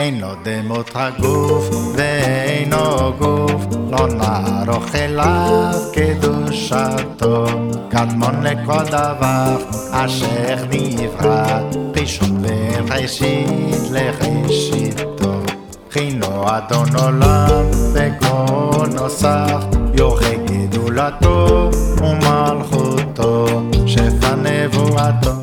אין לו דמות הגוף ואינו גוף, לא נערוך אליו קדושתו. קדמון לכל דבר אשר נברא, ראשון וראשית לראשיתו. חינו אדון עולם וכל נוסף, יורך גדולתו ומלכותו, שפע נבואתו.